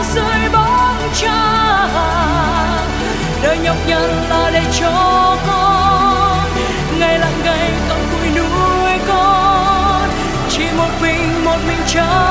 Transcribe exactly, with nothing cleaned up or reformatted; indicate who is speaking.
Speaker 1: dưới bóng cha. Đời nhọc nhằn là để cho con ngày lặng ngày cặm cụi nuôi con, chỉ một mình một mình cha